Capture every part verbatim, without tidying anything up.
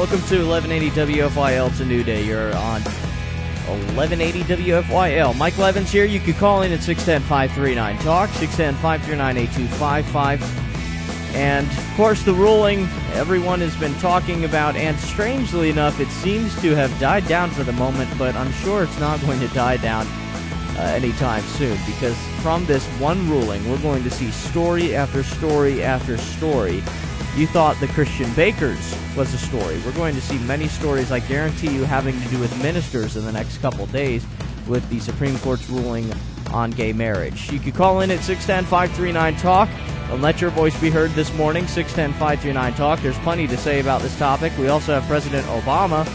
Welcome to eleven eighty W F Y L. It's a new day. You're on eleven eighty W F Y L. Mike Levins here. You can call in at six one zero, five three nine, talk, six one zero, five three nine, eight two five five. And, of course, the ruling everyone has been talking about, and strangely enough, it seems to have died down for the moment, but I'm sure it's not going to die down uh, anytime soon, because from this one ruling, we're going to see story after story after story. You thought the Christian Bakers was a story. We're going to see many stories, I guarantee you, having to do with ministers in the next couple days with the Supreme Court's ruling on gay marriage. You can call in at six one zero, five three nine, talk and let your voice be heard this morning, six one zero, five three nine, talk. There's plenty to say about this topic. We also have President Obama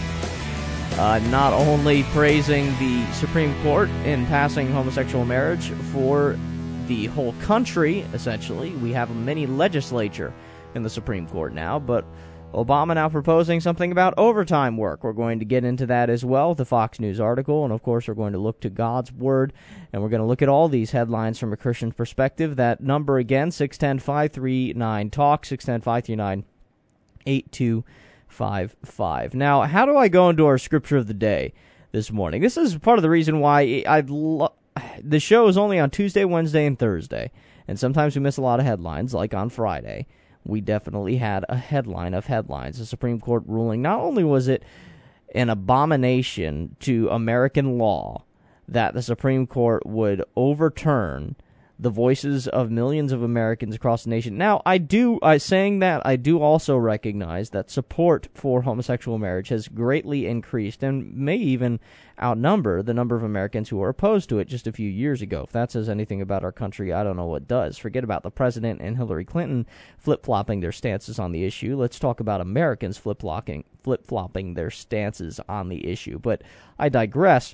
uh, not only praising the Supreme Court in passing homosexual marriage for the whole country, essentially. We have a mini legislature in the Supreme Court now, but Obama now proposing something about overtime work. We're going to get into that as well with the Fox News article, and of course we're going to look to God's Word, and we're going to look at all these headlines from a Christian perspective. That number again, six one zero, five three nine, talk, six one zero, five three nine, eight two five five. Now, how do I go into our scripture of the day this morning? This is part of the reason why I lo- the show is only on Tuesday, Wednesday, and Thursday, and sometimes we miss a lot of headlines, like on Friday. We definitely had a headline of headlines. The Supreme Court ruling, not only was it an abomination to American law that the Supreme Court would overturn the voices of millions of Americans across the nation. Now, I do, I saying that, I do also recognize that support for homosexual marriage has greatly increased and may even outnumber the number of Americans who were opposed to it just a few years ago. If that says anything about our country, I don't know what does. Forget about the president and Hillary Clinton flip-flopping their stances on the issue. Let's talk about Americans flip-flopping, flip-flopping their stances on the issue. But I digress.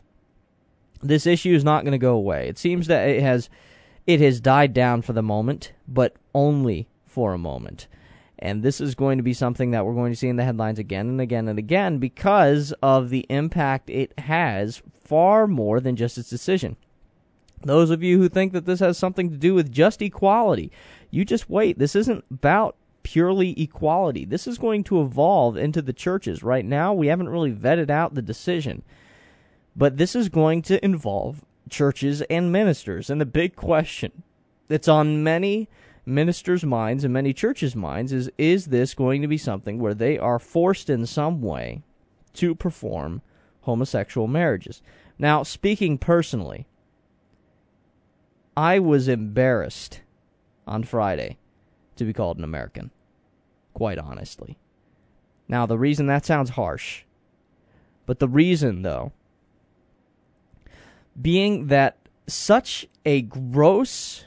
This issue is not going to go away. It seems that it has... It has died down for the moment, but only for a moment. And this is going to be something that we're going to see in the headlines again and again and again because of the impact it has far more than just its decision. Those of you who think that this has something to do with just equality, you just wait. This isn't about purely equality. This is going to evolve into the churches. Right now, we haven't really vetted out the decision, but this is going to involve churches and ministers. And the big question that's on many ministers' minds and many churches' minds is, is this going to be something where they are forced in some way to perform homosexual marriages? Now, speaking personally, I was embarrassed on Friday to be called an American, quite honestly. Now, the reason that sounds harsh, but the reason, though, being that such a gross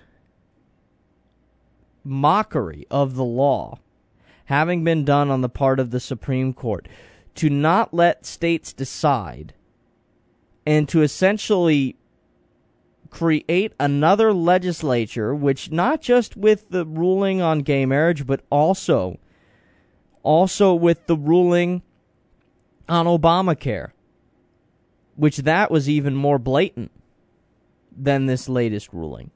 mockery of the law having been done on the part of the Supreme Court to not let states decide and to essentially create another legislature, which not just with the ruling on gay marriage, but also, also with the ruling on Obamacare, which that was even more blatant than this latest ruling.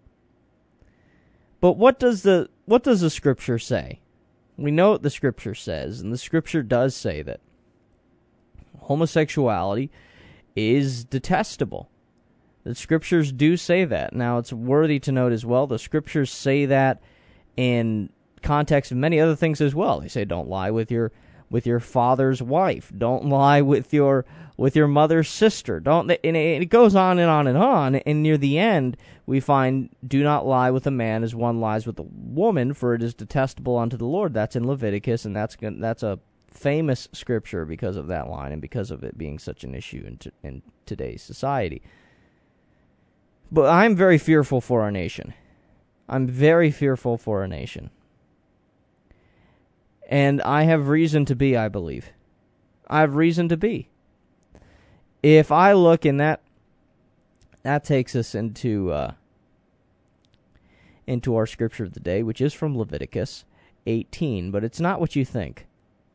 But what does the what does the Scripture say? We know what the Scripture says, and the Scripture does say that homosexuality is detestable. The Scriptures do say that. Now, it's worthy to note as well, the Scriptures say that in context of many other things as well. They say don't lie with your with your father's wife. Don't lie with your with your mother's sister. Don't, and it goes on and on and on. And near the end, we find, do not lie with a man as one lies with a woman, for it is detestable unto the Lord. That's in Leviticus, and that's that's a famous scripture because of that line and because of it being such an issue in, t- in today's society. But I'm very fearful for our nation. I'm very fearful for our nation. And I have reason to be, I believe. I have reason to be. If I look in that, that takes us into uh, into our scripture of the day, which is from Leviticus eighteen, but it's not what you think.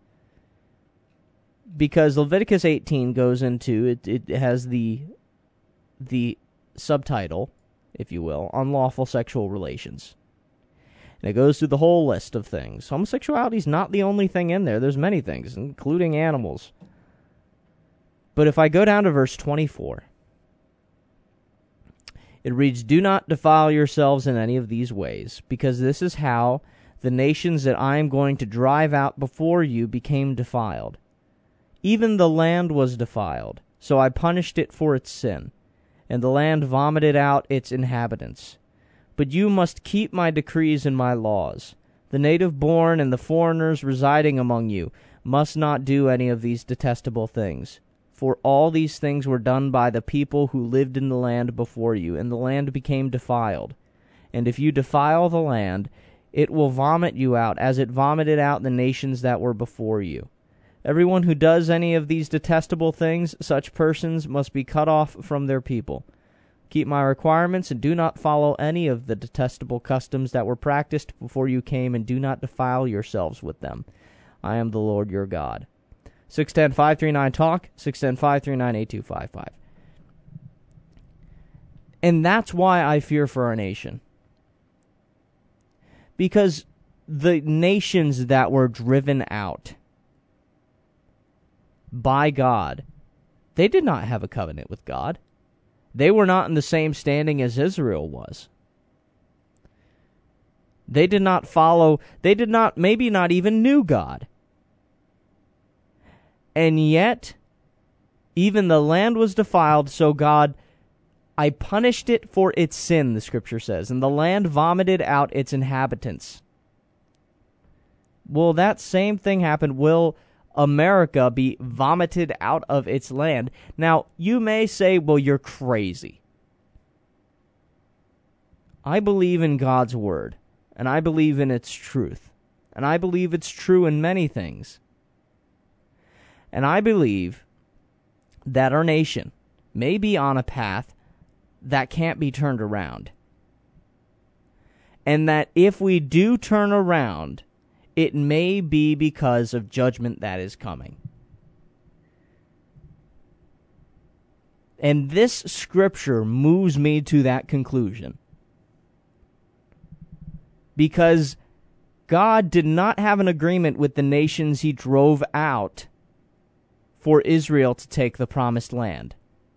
Because Leviticus eighteen goes into, it, it has the the subtitle, if you will, unlawful sexual relations. And it goes through the whole list of things. Homosexuality is not the only thing in there. There's many things, including animals. But if I go down to verse twenty-four, it reads, "Do not defile yourselves in any of these ways, because this is how the nations that I am going to drive out before you became defiled. Even the land was defiled, so I punished it for its sin, and the land vomited out its inhabitants. But you must keep my decrees and my laws. The native born and the foreigners residing among you must not do any of these detestable things. For all these things were done by the people who lived in the land before you, and the land became defiled. And if you defile the land, it will vomit you out, as it vomited out the nations that were before you. Everyone who does any of these detestable things, such persons must be cut off from their people. Keep my requirements, and do not follow any of the detestable customs that were practiced before you came, and do not defile yourselves with them. I am the Lord your God." six one zero, five three nine, talk, six one zero, five three nine, eight two five five. And that's why I fear for our nation. Because the nations that were driven out by God, they did not have a covenant with God. They were not in the same standing as Israel was. They did not follow, they did not, maybe not even knew God. And yet, even the land was defiled, so God, I punished it for its sin, the scripture says, and the land vomited out its inhabitants. Will that same thing happen? Will America be vomited out of its land? Now, you may say, well, you're crazy. I believe in God's word, and I believe in its truth, and I believe it's true in many things. And I believe that our nation may be on a path that can't be turned around. And that if we do turn around, it may be because of judgment that is coming. And this scripture moves me to that conclusion. Because God did not have an agreement with the nations he drove out for Israel to take the promised land.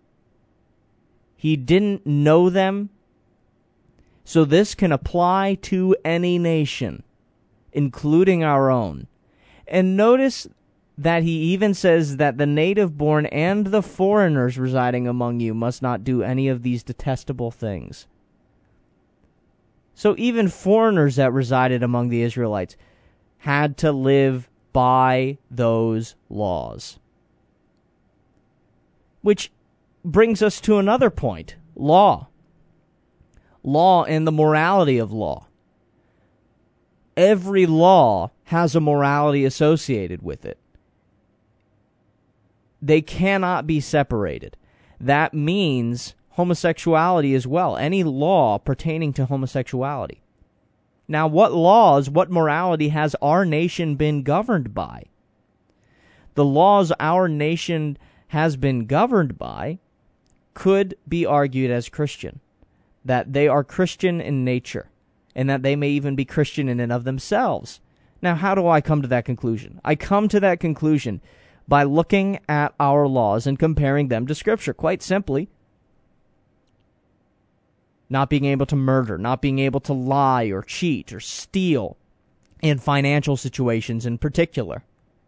He didn't know them, so this can apply to any nation, including our own. And notice that he even says that the native born and the foreigners residing among you must not do any of these detestable things. So even foreigners that resided among the Israelites had to live by those laws. Which brings us to another point, law. Law and the morality of law. Every law has a morality associated with it. They cannot be separated. That means homosexuality as well, any law pertaining to homosexuality. Now, what laws, what morality has our nation been governed by? The laws our nation has been governed by could be argued as Christian, that they are Christian in nature, and that they may even be Christian in and of themselves. Now, how do I come to that conclusion? I come to that conclusion by looking at our laws and comparing them to Scripture, quite simply. Not being able to murder, not being able to lie or cheat or steal in financial situations in particular.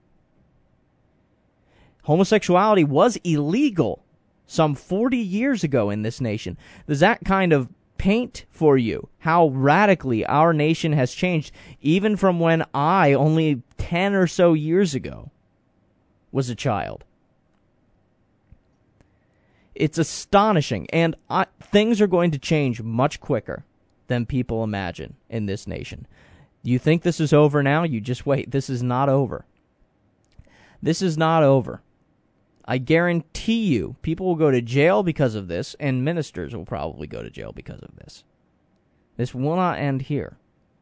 Homosexuality was illegal some forty years ago in this nation. Does that kind of paint for you how radically our nation has changed, even from when I, only ten or so years ago, was a child? It's astonishing, and I, things are going to change much quicker than people imagine in this nation. You think this is over now? You just wait. This is not over. This is not over. I guarantee you, people will go to jail because of this, and ministers will probably go to jail because of this. This will not end here.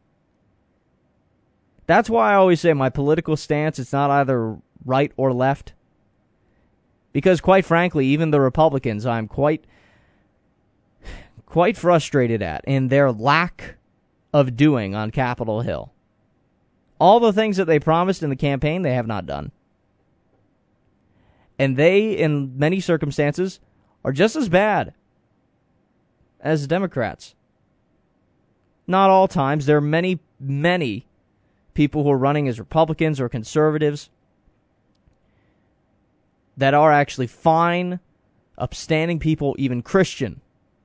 That's why I always say my political stance, it's not either right or left. Because, quite frankly, even the Republicans, I'm quite, quite frustrated at in their lack of doing on Capitol Hill. All the things that they promised in the campaign, they have not done. And they, in many circumstances, are just as bad as Democrats. Not all times. There are many, many people who are running as Republicans or conservatives that are actually fine, upstanding people, even Christian.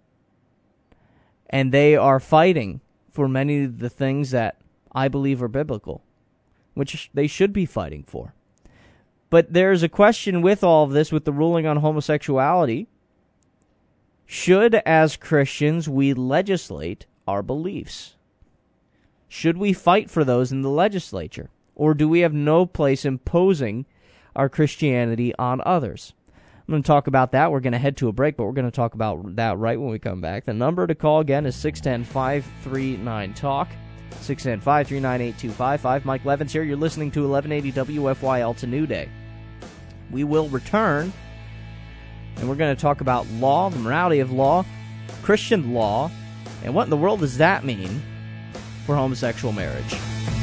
And they are fighting for many of the things that I believe are biblical, which they should be fighting for. But there's a question with all of this, with the ruling on homosexuality. Should, as Christians, we legislate our beliefs? Should we fight for those in the legislature? Or do we have no place imposing our Christianity on others? I'm going to talk about that. We're going to head to a break, but we're going to talk about that right when we come back. The number to call again is six one zero, five three nine, talk. six one zero, five three nine, eight two five five. Mike Levins here. You're listening to eleven eighty W F Y L. It's a new day. We will return, and we're going to talk about law, the morality of law, Christian law, and what in the world does that mean for homosexual marriage.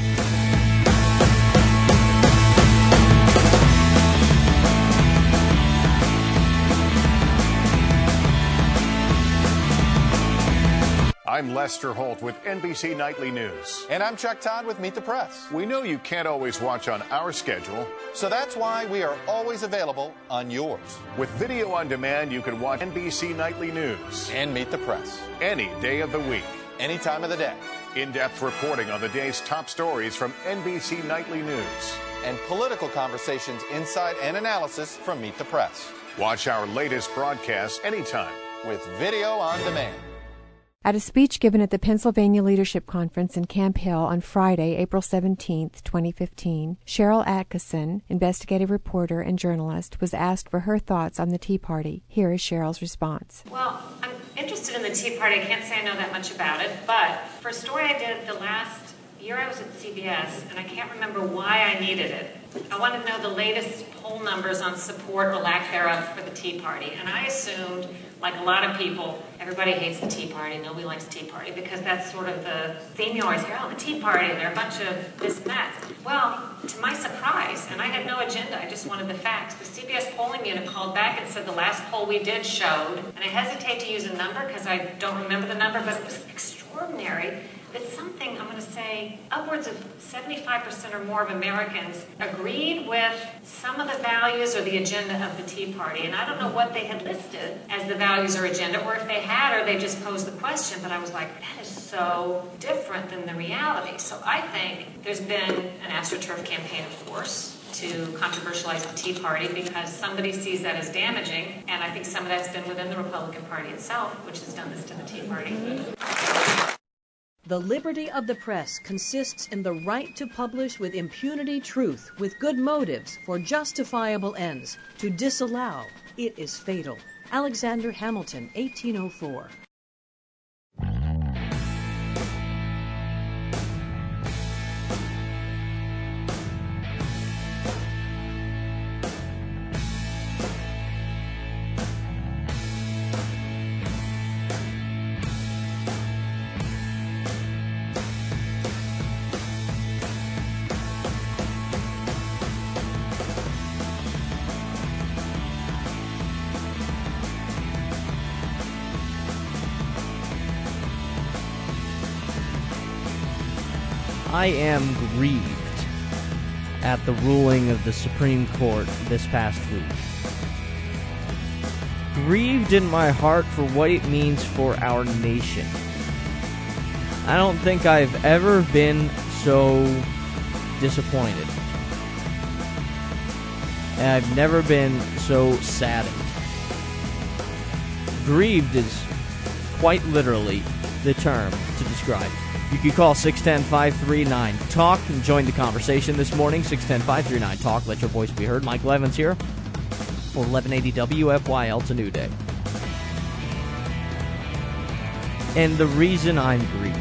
I'm Lester Holt with N B C Nightly News. And I'm Chuck Todd with Meet the Press. We know you can't always watch on our schedule, so that's why we are always available on yours. With video on demand, you can watch N B C Nightly News and Meet the Press any day of the week, any time of the day. In-depth reporting on the day's top stories from N B C Nightly News, and political conversations, insight, and analysis from Meet the Press. Watch our latest broadcasts anytime with video on demand. At a speech given at the Pennsylvania Leadership Conference in Camp Hill on Friday, April seventeenth, twenty fifteen, Cheryl Atkinson, investigative reporter and journalist, was asked for her thoughts on the Tea Party. Here is Cheryl's response. Well, I'm interested in the Tea Party. I can't say I know that much about it, but for a story I did the last year I was at C B S, and I can't remember why I needed it. I wanted to know the latest poll numbers on support or lack thereof for the Tea Party, and I assumed, like a lot of people, everybody hates the Tea Party, nobody likes Tea Party, because that's sort of the theme you always hear, oh, the Tea Party, they're a bunch of this and that. Well, to my surprise, and I had no agenda, I just wanted the facts, the C B S polling unit called back and said the last poll we did showed, and I hesitate to use a number because I don't remember the number, but it was extraordinary, that something, I'm going to say, upwards of seventy-five percent or more of Americans agreed with some of the values or the agenda of the Tea Party. And I don't know what they had listed as the values or agenda, or if they had, or they just posed the question, but I was like, that is so different than the reality. So I think there's been an AstroTurf campaign, of course, to controversialize the Tea Party because somebody sees that as damaging, and I think some of that's been within the Republican Party itself, which has done this to the Tea Party. The liberty of the press consists in the right to publish with impunity truth, with good motives, for justifiable ends. To disallow, it is fatal. Alexander Hamilton, eighteen oh four. I am grieved at the ruling of the Supreme Court this past week. Grieved in my heart for what it means for our nation. I don't think I've ever been so disappointed. And I've never been so saddened. Grieved is quite literally the term to describe it. You can call six one zero, five three nine, talk and join the conversation this morning. six one zero, five three nine, talk. Let your voice be heard. Mike Levins here for eleven eighty W F Y L. It's a new day. And the reason I'm grieved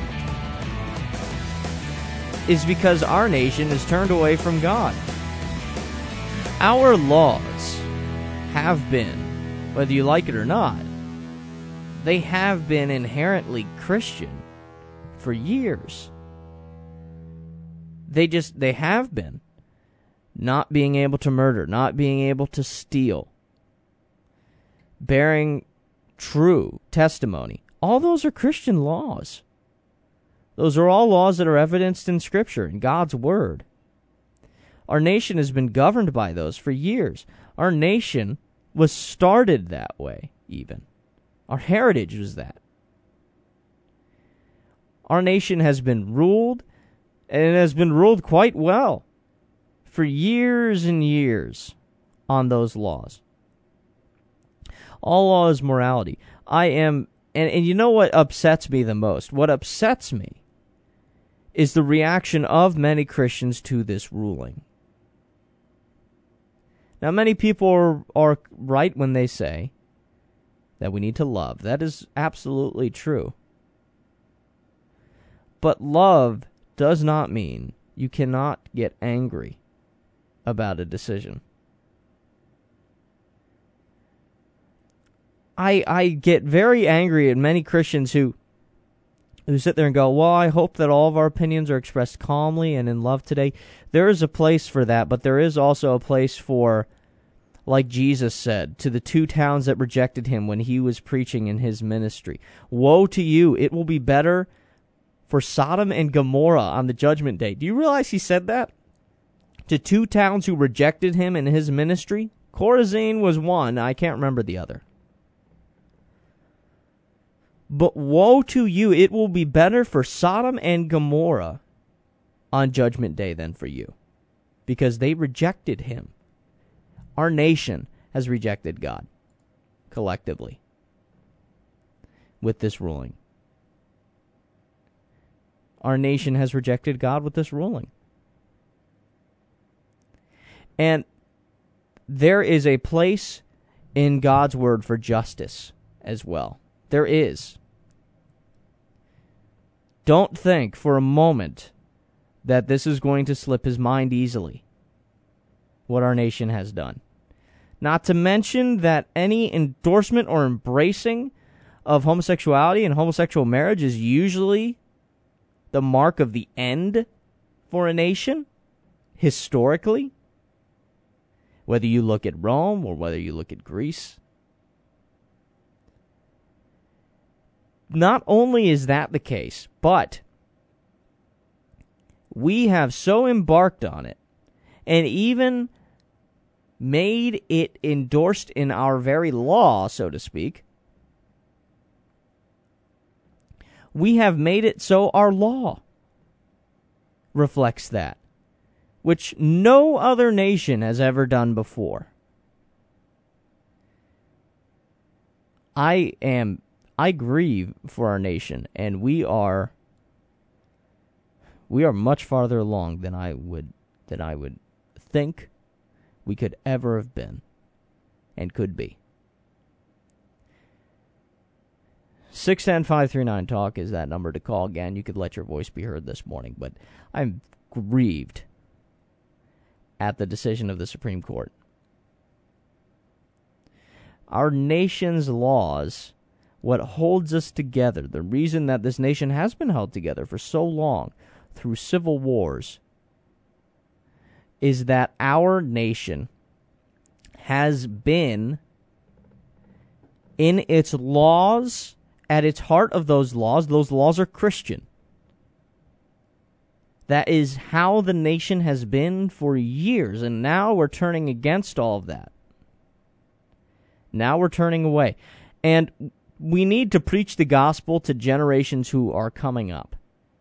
is because our nation has turned away from God. Our laws have been, whether you like it or not, they have been inherently Christian for years. They just, they have been. Not being able to murder, not being able to steal, bearing true testimony. All those are Christian laws. Those are all laws that are evidenced in Scripture, in God's Word. Our nation has been governed by those for years. Our nation was started that way, even. Our heritage was that. Our nation has been ruled, and it has been ruled quite well for years and years on those laws. All law is morality. I am, and, and you know what upsets me the most? What upsets me is the reaction of many Christians to this ruling. Now, many people are, are right when they say that we need to love. That is absolutely true. But love does not mean you cannot get angry about a decision. I I get very angry at many Christians who who sit there and go, well, I hope that all of our opinions are expressed calmly and in love today. There is a place for that, but there is also a place for, like Jesus said, to the two towns that rejected him when he was preaching in his ministry. Woe to you, it will be better for Sodom and Gomorrah on the judgment day. Do you realize he said that? To two towns who rejected him in his ministry? Chorazin was one, I can't remember the other. But woe to you, it will be better for Sodom and Gomorrah on judgment day than for you, because they rejected him. Our nation has rejected God, collectively, with this ruling. Our nation has rejected God with this ruling. And there is a place in God's word for justice as well. There is. Don't think for a moment that this is going to slip his mind easily, what our nation has done. Not to mention that any endorsement or embracing of homosexuality and homosexual marriage is usually the mark of the end for a nation, historically. Whether you look at Rome or whether you look at Greece. Not only is that the case, but we have so embarked on it and even made it endorsed in our very law, so to speak. We have made it so our law reflects that, which no other nation has ever done before. I am, I grieve for our nation, and we are, we are much farther along than I would, than I would think we could ever have been, and could be. six one zero, five three nine, talk is that number to call. Again, you could let your voice be heard this morning, but I'm grieved at the decision of the Supreme Court. Our nation's laws, what holds us together, the reason that this nation has been held together for so long through civil wars, is that our nation has been, in its laws, at its heart of those laws, those laws are Christian. That is how the nation has been for years, and now we're turning against all of that. Now we're turning away. And we need to preach the gospel to generations who are coming up.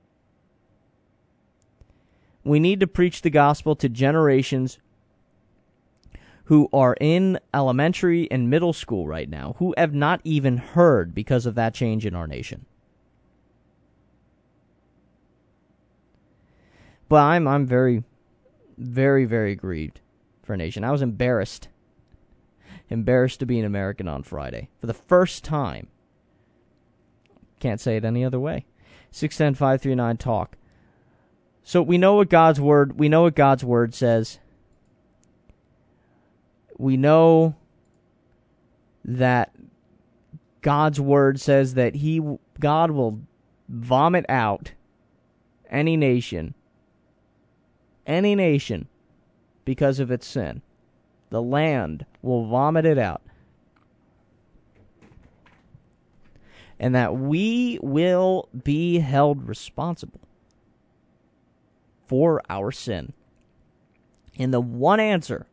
We need to preach the gospel to generations who are in elementary and middle school right now, who have not even heard because of that change in our nation. But I'm I'm very, very, very grieved for a nation. I was embarrassed. Embarrassed to be an American on Friday. For the first time. Can't say it any other way. six one zero, five three nine, talk. So we know what God's word, we know what God's word says. We know that God's word says that he, God will vomit out any nation, any nation, because of its sin. The land will vomit it out. And that we will be held responsible for our sin. And the one answer,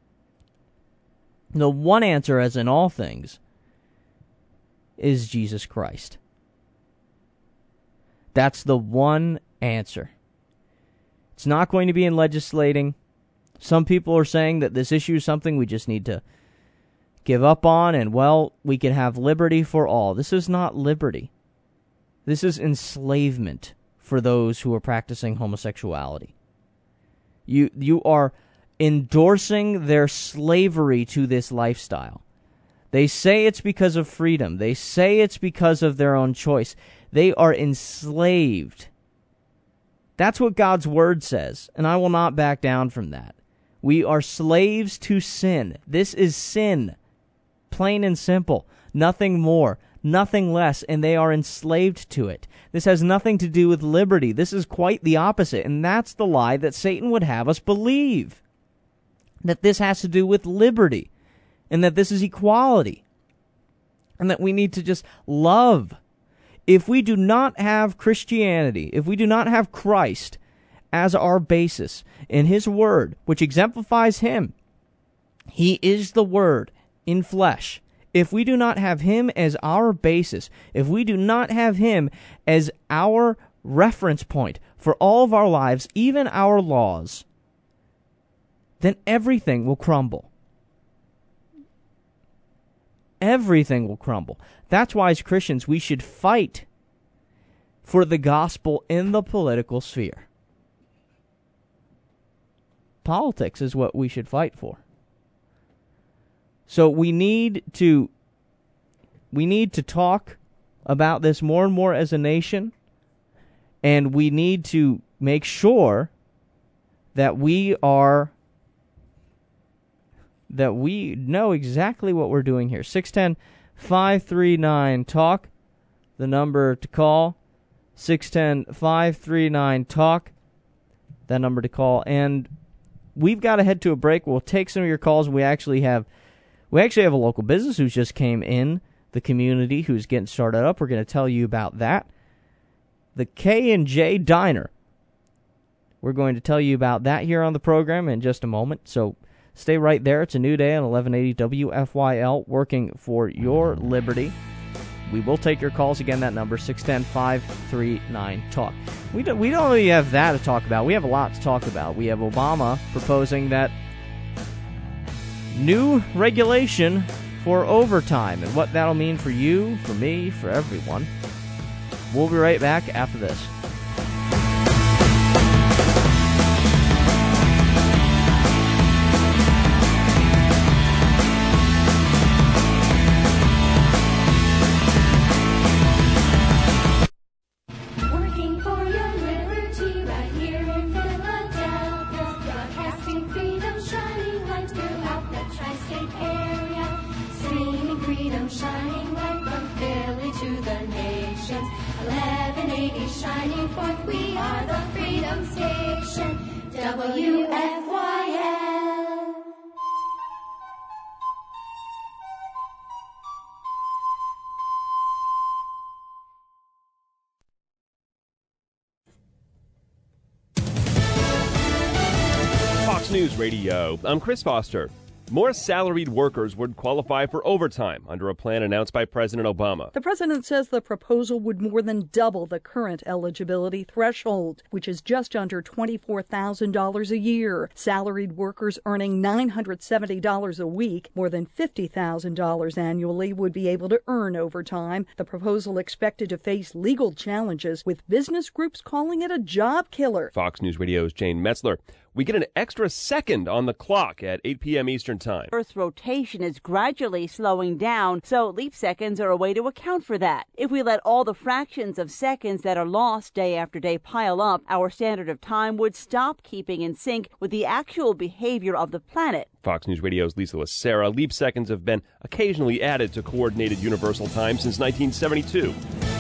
the one answer, as in all things, is Jesus Christ. That's the one answer. It's not going to be in legislating. Some people are saying that this issue is something we just need to give up on, and, well, we can have liberty for all. This is not liberty. This is enslavement for those who are practicing homosexuality. You, you are endorsing their slavery to this lifestyle. They say it's because of freedom. They say it's because of their own choice. They are enslaved. That's what God's word says, and I will not back down from that. We are slaves to sin. This is sin. Plain and simple. Nothing more. Nothing less. And they are enslaved to it. This has nothing to do with liberty. This is quite the opposite. And that's the lie that Satan would have us believe. That this has to do with liberty. And that this is equality. And that we need to just love. If we do not have Christianity, if we do not have Christ as our basis in His Word, which exemplifies Him, He is the Word in flesh. If we do not have Him as our basis, if we do not have Him as our reference point for all of our lives, even our laws, then everything will crumble. Everything will crumble. That's why, as Christians, we should fight for the gospel in the political sphere. Politics is what we should fight for. So we need to we need to talk about this more and more as a nation, and we need to make sure that we are that we know exactly what we're doing here. six one zero, five three nine, talk, the number to call. six one zero, five three nine, talk, that number to call. And we've got to head to a break. We'll take some of your calls. We actually have we actually have a local business who's just came in the community who's getting started up. We're going to tell you about that. The K and J Diner. We're going to tell you about that here on the program in just a moment. So stay right there. It's a new day on eleven eighty W F Y L, working for your liberty. We will take your calls. Again, that number, six one zero, five three nine, talk. We don't, we don't only have that to talk about. We have a lot to talk about. We have Obama proposing that new regulation for overtime and what that'll mean for you, for me, for everyone. We'll be right back after this. W F Y L. Fox News Radio. I'm Chris Foster. More salaried workers would qualify for overtime under a plan announced by President Obama. The president says the proposal would more than double the current eligibility threshold, which is just under twenty-four thousand dollars a year. Salaried workers earning nine hundred seventy dollars a week, more than fifty thousand dollars annually, would be able to earn overtime. The proposal expected to face legal challenges, with business groups calling it a job killer. Fox News Radio's Jane Metzler. We get an extra second on the clock at eight p.m. Eastern Time. Earth's rotation is gradually slowing down, so leap seconds are a way to account for that. If we let all the fractions of seconds that are lost day after day pile up, our standard of time would stop keeping in sync with the actual behavior of the planet. Fox News Radio's Lisa Lacera. Leap seconds have been occasionally added to Coordinated Universal Time since nineteen seventy-two.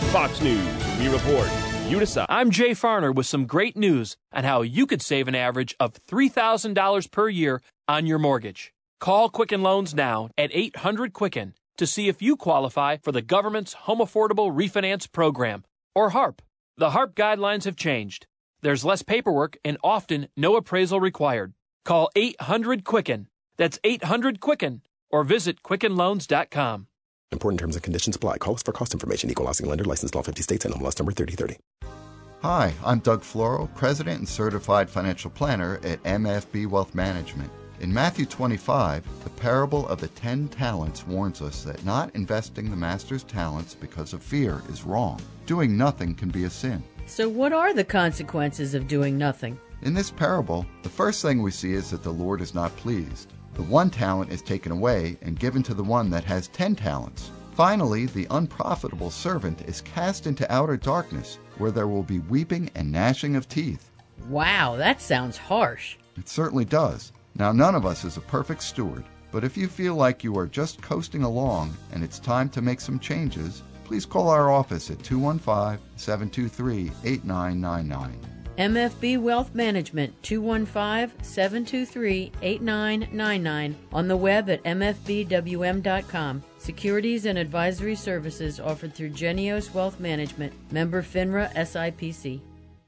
Fox News. We report. You decide. I'm Jay Farner with some great news on how you could save an average of three thousand dollars per year on your mortgage. Call Quicken Loans now at eight hundred Quicken to see if you qualify for the government's Home Affordable Refinance Program, or HARP. The HARP guidelines have changed. There's less paperwork and often no appraisal required. Call eight hundred Quicken. That's eight hundred Quicken, or visit quicken loans dot com. Important terms and conditions apply. Call us for cost information. Equal housing lender. Licensed in all fifty states and N M L S number thirty thirty. Hi, I'm Doug Floro, President and Certified Financial Planner at M F B Wealth Management. In Matthew twenty-five, the parable of the ten talents warns us that not investing the master's talents because of fear is wrong. Doing nothing can be a sin. So what are the consequences of doing nothing? In this parable, the first thing we see is that the Lord is not pleased. The one talent is taken away and given to the one that has ten talents. Finally, the unprofitable servant is cast into outer darkness, where there will be weeping and gnashing of teeth. Wow, that sounds harsh. It certainly does. Now, none of us is a perfect steward, but if you feel like you are just coasting along and it's time to make some changes, please call our office at two one five, seven two three, eight nine nine nine. M F B Wealth Management, two one five, seven two three, eight nine nine nine, on the web at m f b w m dot com. Securities and advisory services offered through Genios Wealth Management, member FINRA S I P C.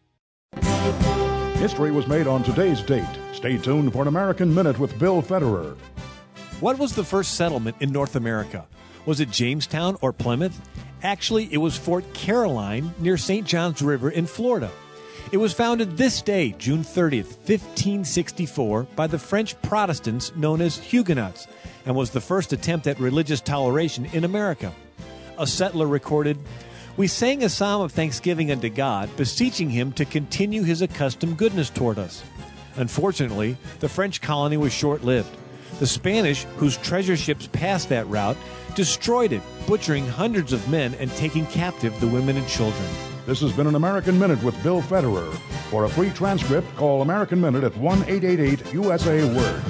History was made on today's date. Stay tuned for an American Minute with Bill Federer. What was the first settlement in North America? Was it Jamestown or Plymouth? Actually, it was Fort Caroline near Saint Johns River in Florida. It was founded this day, June thirtieth, fifteen sixty-four, by the French Protestants known as Huguenots, and was the first attempt at religious toleration in America. A settler recorded, "We sang a psalm of thanksgiving unto God, beseeching him to continue his accustomed goodness toward us." Unfortunately, the French colony was short-lived. The Spanish, whose treasure ships passed that route, destroyed it, butchering hundreds of men and taking captive the women and children. This has been an American Minute with Bill Federer. For a free transcript, call American Minute at one eight eight eight U S A Word.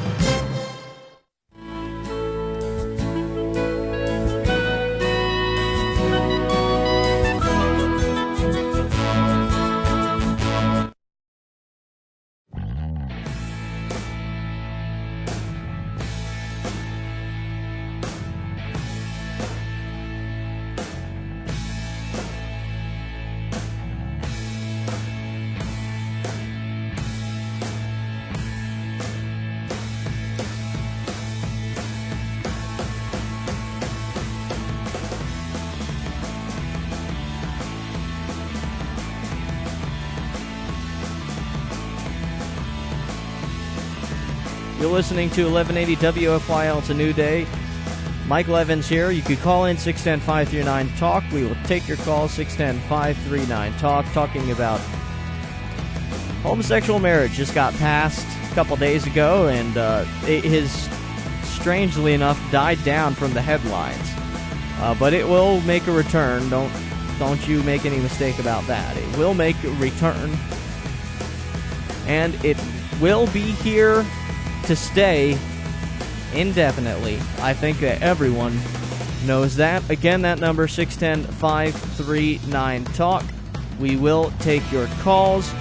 You're listening to eleven eighty W F Y L. It's a new day. Mike Levins here. You could call in six one zero, five three nine, talk. We will take your call, six one zero, five three nine, talk, talking about homosexual marriage. Just got passed a couple days ago, and uh, it has, strangely enough, died down from the headlines. Uh, but it will make a return. Don't, don't you make any mistake about that. It will make a return. And it will be here to stay indefinitely. I think that everyone knows that. Again, that number, six one zero, five three nine, talk. We will take your calls.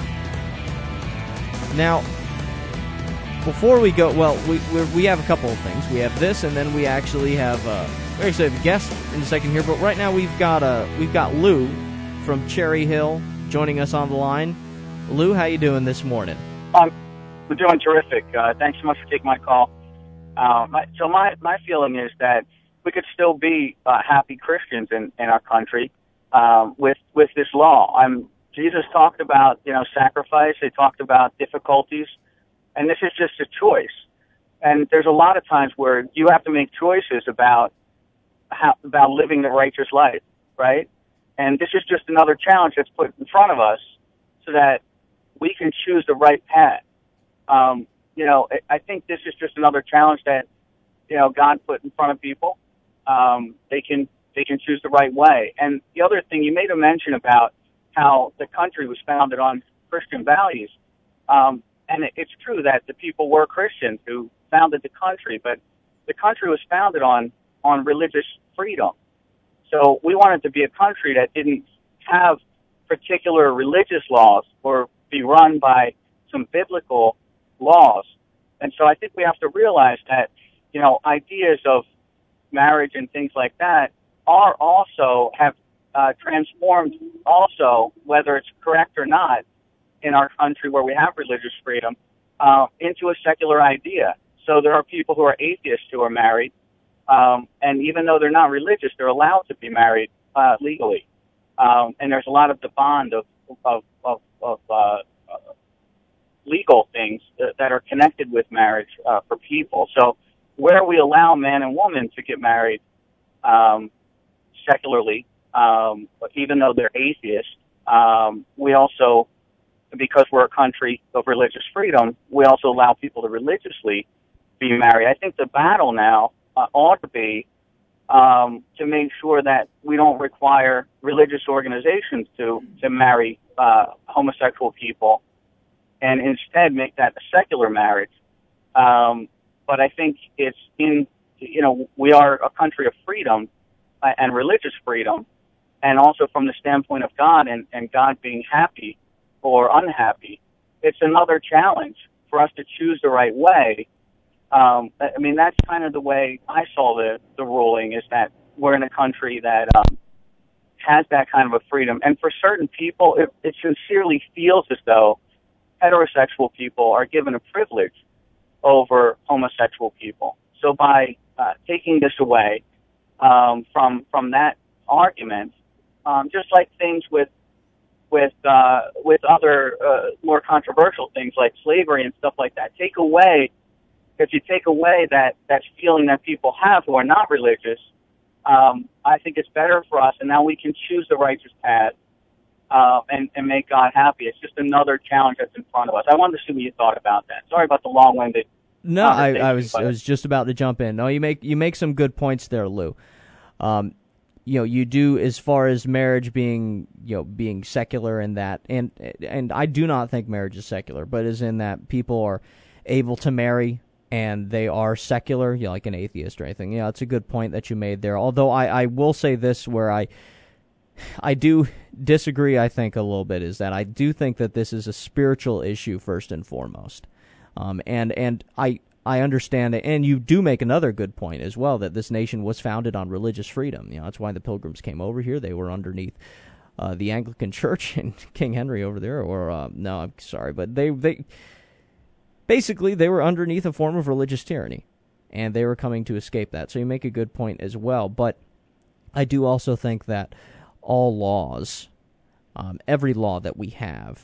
Now, before we go, well, we we're, we have a couple of things. We have this, and then we actually have uh, we actually have a guest in a second here. But right now, we've got uh, we've got Lou from Cherry Hill joining us on the line. Lou, how you doing this morning? Um, we're doing terrific. Uh, thanks so much for taking my call. Uh, my, so my, my feeling is that we could still be uh, happy Christians in, in our country um, with with this law. Um, Jesus talked about, you know, sacrifice. He talked about difficulties, and this is just a choice. And there's a lot of times where you have to make choices about how about living the righteous life, right? And this is just another challenge that's put in front of us so that we can choose the right path. Um, you know, I think this is just another challenge that, you know, God put in front of people. Um, they can they can choose the right way. And the other thing, you made a mention about how the country was founded on Christian values. Um, and it, it's true that the people were Christians who founded the country, but the country was founded on, on religious freedom. So we wanted to be a country that didn't have particular religious laws or be run by some biblical laws. And so I think we have to realize that, you know, ideas of marriage and things like that are also, have uh, transformed also, whether it's correct or not, in our country where we have religious freedom, uh, into a secular idea. So there are people who are atheists who are married, um, and even though they're not religious, they're allowed to be married uh, legally. Um, and there's a lot of the bond of of of, of uh, uh, legal things that, that are connected with marriage uh, for people. So where we allow man and woman to get married um, secularly, um, even though they're atheists, um, we also, because we're a country of religious freedom, we also allow people to religiously be married. I think the battle now uh, ought to be um, to make sure that we don't require religious organizations to, to marry uh, homosexual people and instead make that a secular marriage. Um, but I think it's in, you know, we are a country of freedom uh, and religious freedom, and also from the standpoint of God and, and God being happy or unhappy. It's another challenge for us to choose the right way. Um, I mean, that's kind of the way I saw the, the ruling, is that we're in a country that um, has that kind of a freedom. And for certain people, it, it sincerely feels as though heterosexual people are given a privilege over homosexual people. So by uh, taking this away um, from from that argument, um, just like things with with uh, with other uh, more controversial things like slavery and stuff like that, take away, if you take away that, that feeling that people have who are not religious, um, I think it's better for us, and now we can choose the righteous path uh, and, and make God happy. It's just another challenge that's in front of us. I wanted to see what you thought about that. Sorry about the long-winded No, I, I was I was just about to jump in. No, you make you make some good points there, Lou. Um, you know, you do, as far as marriage being, you know, being secular and that, and and I do not think marriage is secular, but as in that people are able to marry and they are secular, you know, like an atheist or anything. Yeah, it's a good point that you made there. Although I, I will say this, where I I do disagree, I think, a little bit, is that I do think that this is a spiritual issue first and foremost. Um, and and I I understand it, and you do make another good point as well, that this nation was founded on religious freedom. You know, that's why the Pilgrims came over here. They were underneath uh, the Anglican Church and King Henry over there, or uh, no, I'm sorry, but they they basically they were underneath a form of religious tyranny, and they were coming to escape that. So you make a good point as well. But I do also think that all laws, um, every law that we have,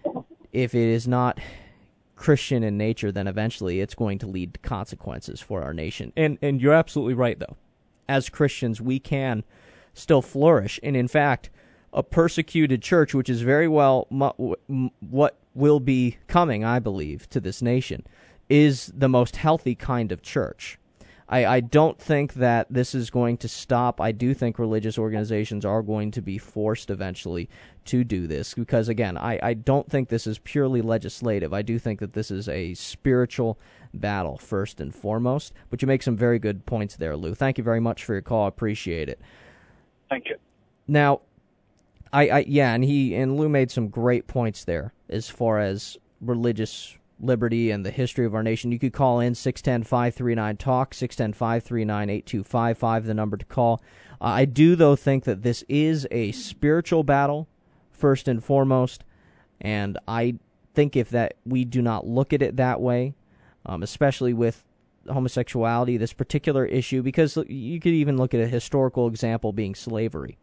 if it is not Christian in nature, then eventually it's going to lead to consequences for our nation. And and you're absolutely right, though. As Christians, we can still flourish. And in fact, a persecuted church, which is very well mu- what will be coming, I believe, to this nation, is the most healthy kind of church. I, I don't think that this is going to stop. I do think religious organizations are going to be forced eventually to do this because, again, I, I don't think this is purely legislative. I do think that this is a spiritual battle first and foremost. But you make some very good points there, Lou. Thank you very much for your call. I appreciate it. Thank you. Now, I, I yeah, and he and Lou made some great points there as far as religious liberty and the history of our nation. You could call in six one zero, five three nine, talk, six one zero, five three nine, eight two five five, the number to call. Uh, I do, though, think that this is a spiritual battle, first and foremost, and I think if that we do not look at it that way, um, especially with homosexuality, this particular issue, because you could even look at a historical example being slavery.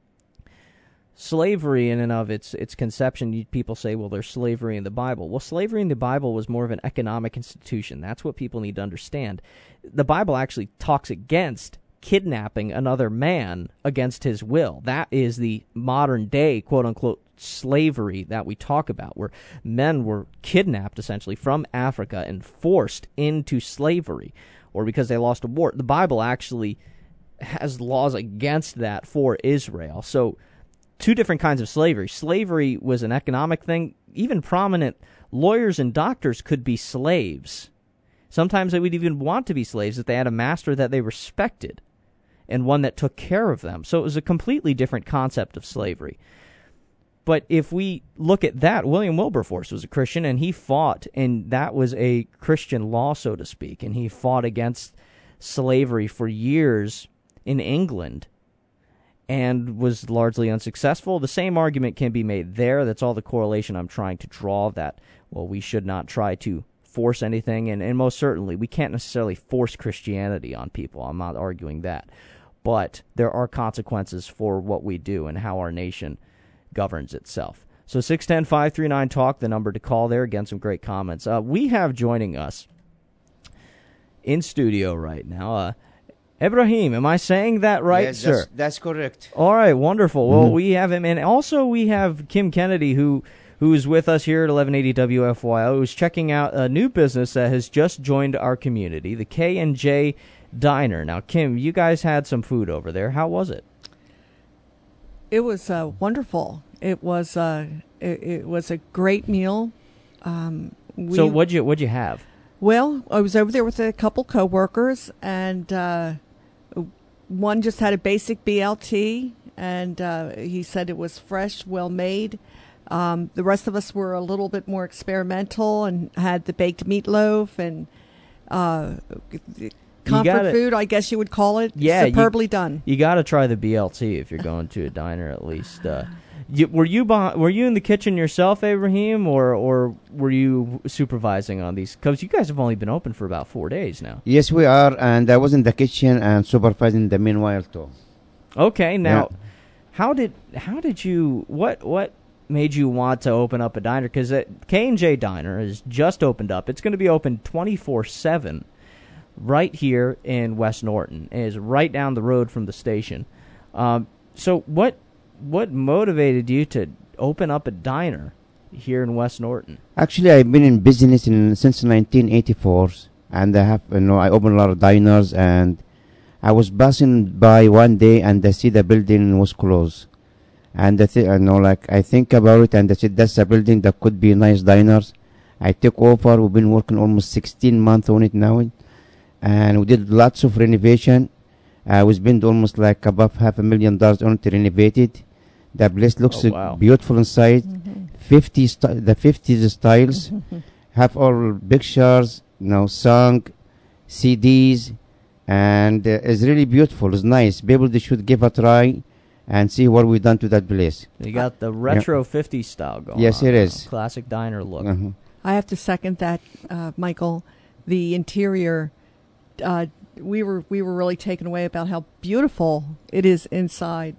Slavery in and of its its conception, you, people say, well, there's slavery in the Bible. Well, slavery in the Bible was more of an economic institution. That's what people need to understand. The Bible actually talks against kidnapping another man against his will. That is the modern-day, quote-unquote, slavery that we talk about, where men were kidnapped, essentially, from Africa and forced into slavery, or because they lost a war. The Bible actually has laws against that for Israel. So two different kinds of slavery. Slavery was an economic thing. Even prominent lawyers and doctors could be slaves. Sometimes they would even want to be slaves if they had a master that they respected and one that took care of them. So it was a completely different concept of slavery. But if we look at that, William Wilberforce was a Christian, and he fought, and that was a Christian law, so to speak, and he fought against slavery for years in England and was largely unsuccessful. The same argument can be made there. That's all the correlation I'm trying to draw, that, well, we should not try to force anything, and, and most certainly we can't necessarily force Christianity on people. I'm not arguing that. But there are consequences for what we do and how our nation governs itself. So six one zero, five three nine, talk, the number to call there. Again, some great comments. Uh, we have joining us in studio right now, uh, Ibrahim. Am I saying that right, yes, sir? That's, that's correct. All right, wonderful. Mm-hmm. Well, we have him, and also we have Kim Kennedy, who who is with us here at eleven eighty W F Y L, who's checking out a new business that has just joined our community, the K and J Diner. Now, Kim, you guys had some food over there. How was it? It was uh, wonderful. It was uh, it, it was a great meal. Um, we, so what'd you what'd you have? Well, I was over there with a couple coworkers, and uh, one just had a basic B L T, and uh, he said it was fresh, well made. Um, the rest of us were a little bit more experimental and had the baked meatloaf and uh, comfort gotta, food, I guess you would call it. Yeah, superbly you, done. You got to try the B L T if you're going to a diner, at least. Uh, you, were you behind, were you in the kitchen yourself, Ibrahim, or or were you supervising on these? Because you guys have only been open for about four days now. Yes, we are, and I was in the kitchen and supervising the meanwhile too. Okay, now yeah. how did how did you what what made you want to open up a diner? Because K and J Diner has just opened up. It's going to be open twenty-four seven. Right here in West Norton. It is right down the road from the station. Um, so what what motivated you to open up a diner here in West Norton? Actually, I've been in business in, since nineteen eighty-four, and I have you know I opened a lot of diners, and I was passing by one day and I see the building was closed, and I th- you know like I think about it and I said that's a building that could be nice diners. I took over. We've been working almost sixteen months on it now. And we did lots of renovation. Uh, we spent almost like above half a million dollars on to renovate it. The place looks oh, wow. beautiful inside. Mm-hmm. fifty st- the fifties styles have all pictures, you know, song, C Ds, and uh, it's really beautiful. It's nice. People they should give a try and see what we've done to that place. You got the retro yeah. fifties style going. Yes, on, it is. Classic diner look. Uh-huh. I have to second that, uh, Michael. The interior. Uh, we were we were really taken away about how beautiful it is inside.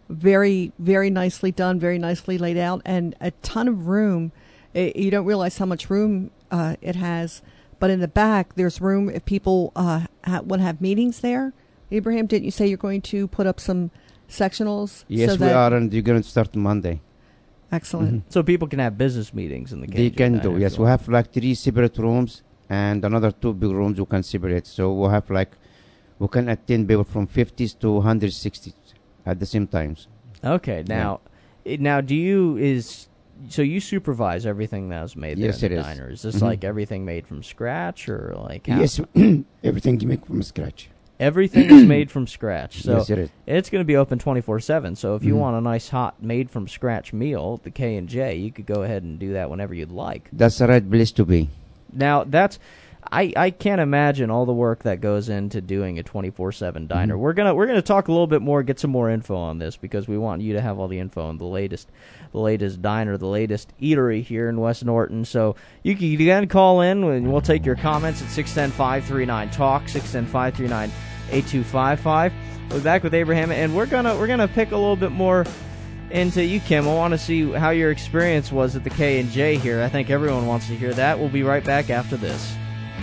Very very nicely done, very nicely laid out, and a ton of room. It, you don't realize how much room uh, it has, but in the back there's room if people uh, ha- want to have meetings there. Ibrahim, didn't you say you're going to put up some sectionals? Yes, so we are, and you're going to start Monday. Excellent. Mm-hmm. So people can have business meetings in the. They can do. Yes, we have like three separate rooms. And another two big rooms we can separate. So we'll have like, we can attend people from fifties to one hundred sixties at the same times. Okay, now, yeah. it, now do you, is, so you supervise everything that was made there yes, in the it diner. Is. Is this mm-hmm. like everything made from scratch or like how? Yes, everything you make from scratch. Everything is made from scratch. So yes, it is. It's going to be open twenty-four seven. So if you mm-hmm. want a nice hot made from scratch meal at the K and J, you could go ahead and do that whenever you'd like. That's the right place to be. Now, that's I, I can't imagine all the work that goes into doing a twenty-four seven diner. Mm-hmm. We're gonna we're gonna talk a little bit more, get some more info on this because we want you to have all the info on the latest the latest diner, the latest eatery here in West Norton. So you can again call in and we'll take your comments at six one zero, five three nine, talk, six one zero, five three nine, eight two five five. We'll be back with Abraham, and we're gonna we're gonna pick a little bit more into you, Kim. I want to see how your experience was at the K and J here. I think everyone wants to hear that. We'll be right back after this.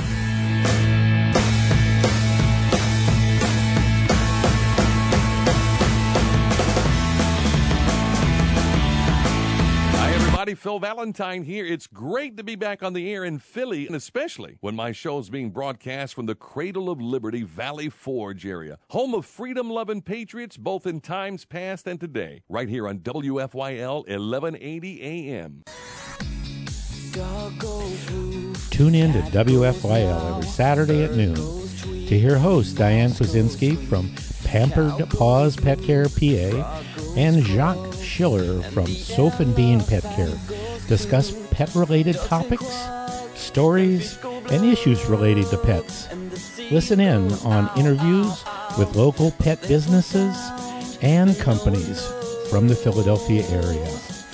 Phil Valentine here. It's great to be back on the air in Philly, and especially when my show is being broadcast from the Cradle of Liberty Valley Forge area, home of freedom-loving patriots both in times past and today, right here on W F Y L eleven eighty A M. Tune in to W F Y L every Saturday at noon to hear host Diane Kwasinski from Pampered Paws Pet Care P A and Jacques Schiller from Soap and Bean Pet Care. Discuss pet-related topics, stories, and issues related to pets. Listen in on interviews with local pet businesses and companies from the Philadelphia area.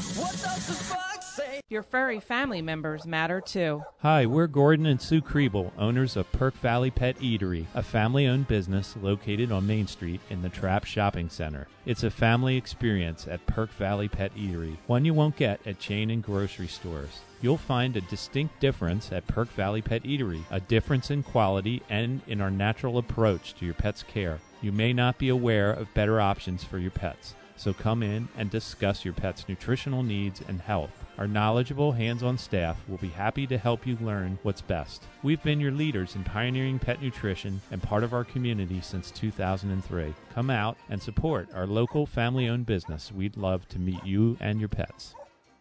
Your furry family members matter too. Hi, we're Gordon and Sue Kriebel, owners of Perk Valley Pet Eatery, a family-owned business located on Main Street in the Trapp Shopping Center. It's a family experience at Perk Valley Pet Eatery, one you won't get at chain and grocery stores. You'll find a distinct difference at Perk Valley Pet Eatery, a difference in quality and in our natural approach to your pet's care. You may not be aware of better options for your pets, so come in and discuss your pet's nutritional needs and health. Our knowledgeable, hands-on staff will be happy to help you learn what's best. We've been your leaders in pioneering pet nutrition and part of our community since two thousand three. Come out and support our local family-owned business. We'd love to meet you and your pets.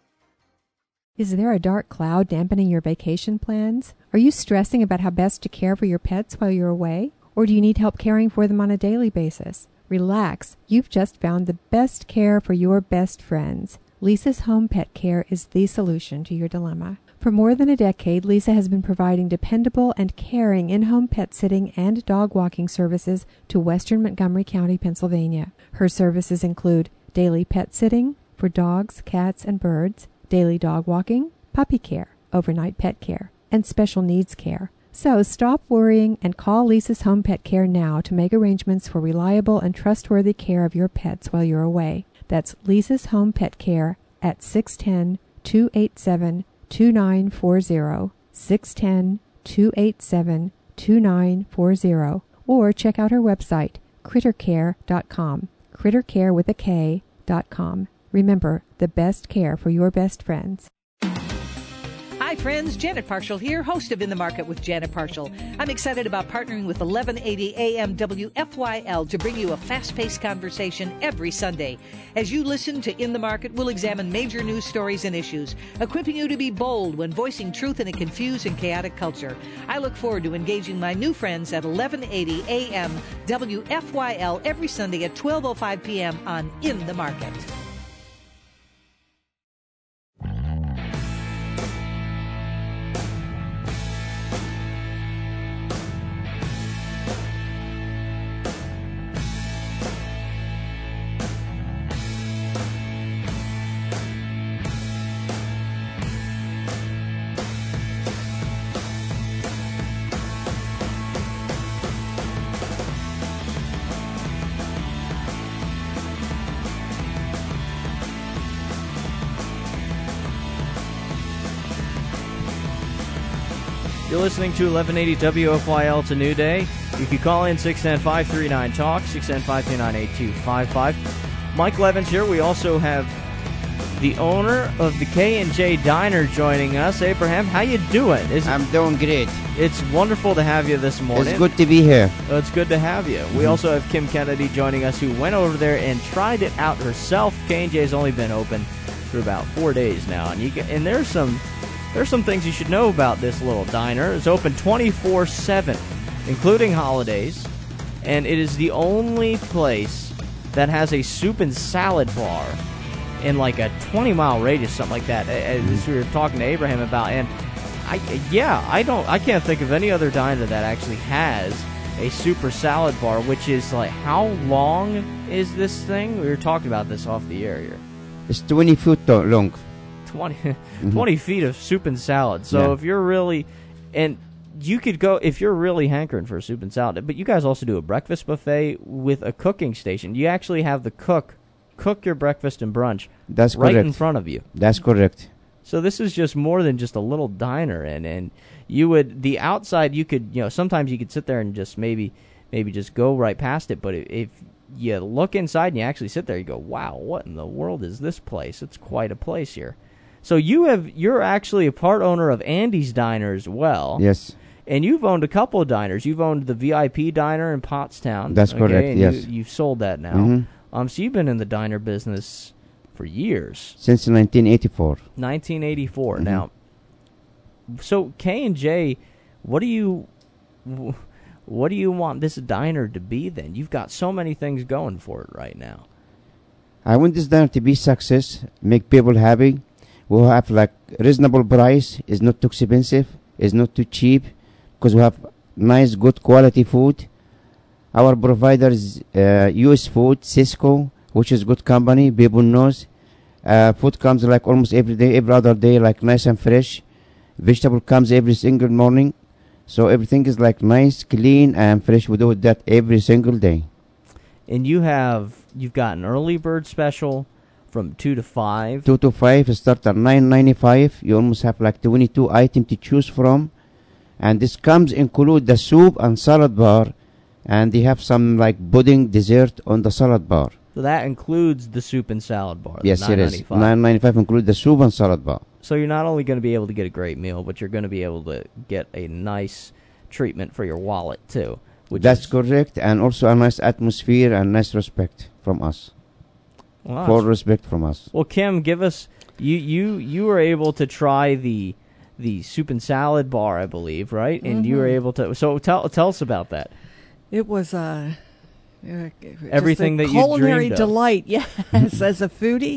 Is there a dark cloud dampening your vacation plans? Are you stressing about how best to care for your pets while you're away? Or do you need help caring for them on a daily basis? Relax. You've just found the best care for your best friends. Lisa's Home Pet Care is the solution to your dilemma. For more than a decade, Lisa has been providing dependable and caring in-home pet sitting and dog walking services to Western Montgomery County, Pennsylvania. Her services include daily pet sitting for dogs, cats, and birds, daily dog walking, puppy care, overnight pet care, and special needs care. So stop worrying and call Lisa's Home Pet Care now to make arrangements for reliable and trustworthy care of your pets while you're away. That's Lisa's Home Pet Care at six one zero, two eight seven, two nine four zero, six one zero, two eight seven, two nine four zero, or check out her website, critter care dot com, crittercare with a K dot com. Remember, the best care for your best friends. Hi friends, Janet Parshall here, host of In the Market with Janet Parshall. I'm excited about partnering with eleven eighty A M W F Y L to bring you a fast-paced conversation every Sunday. As you listen to In the Market, we'll examine major news stories and issues, equipping you to be bold when voicing truth in a confused and chaotic culture. I look forward to engaging my new friends at eleven eighty A M W F Y L every Sunday at twelve oh five p.m. on In the Market. You're listening to eleven eighty W F Y L. It's a new day. You can call in six one zero, five three nine, talk, six one zero, five three nine, eight two five five. Mike Levins here. We also have the owner of the K and J Diner joining us. Abraham, how you doing? Is I'm doing great. It's wonderful to have you this morning. It's good to be here. Oh, it's good to have you. We also have Kim Kennedy joining us, who went over there and tried it out herself. K and J's only been open for about four days now, and you get, and there's some there's some things you should know about this little diner. It's open twenty-four seven, including holidays, and it is the only place that has a soup and salad bar in like a twenty mile radius, something like that, as we were talking to Abraham about. And I, yeah, I don't, I can't think of any other diner that actually has a super salad bar, which is like, how long is this thing? We were talking about this off the air here. It's twenty feet long. twenty, mm-hmm. twenty feet of soup and salad. So Yeah. if you're really, and you could go, if you're really hankering for a soup and salad, but you guys also do a breakfast buffet with a cooking station. You actually have the cook cook your breakfast and brunch That's right correct. in front of you. That's correct. So this is just more than just a little diner, and, and you would, the outside, you could, you know, sometimes you could sit there and just maybe maybe just go right past it, but if you look inside and you actually sit there, you go, wow, what in the world is this place? It's quite a place here. So you have, you're actually a part owner of Andy's Diner as well. Yes. And you've owned a couple of diners. You've owned the V I P Diner in Pottstown. That's okay, correct, and yes. You, you've sold that now. Mhm. Um, so you've been in the diner business for years. Since nineteen eighty-four. nineteen eighty-four. Mhm. Now, so K and J, what do you, what do you want this diner to be then? You've got so many things going for it right now. I want this diner to be success, make people happy. We have like reasonable price, is not too expensive, is not too cheap, because we have nice, good quality food. Our providers, uh, U S Food, Cisco, which is good company, people knows. Uh, food comes like almost every day, every other day, like nice and fresh. Vegetable comes every single morning. So everything is like nice, clean, and fresh. We do that every single day. And you have, you've got an early bird special from two to five. Two to five start at nine ninety-five. You almost have like twenty-two items to choose from, and this comes include the soup and salad bar, and they have some like pudding dessert on the salad bar. So that includes the soup and salad bar. Yes, it is. nine ninety-five include the soup and salad bar. So you're not only going to be able to get a great meal, but you're going to be able to get a nice treatment for your wallet too. Which That's is correct, and also a nice atmosphere and nice respect from us. Wow. Full respect from us. Well, Kim, give us you you you were able to try the the soup and salad bar, I believe, right? And you were Mhm. able to. So tell tell us about that. It was uh, uh, Everything just a that you culinary dreamed of. delight. Yes, as a foodie,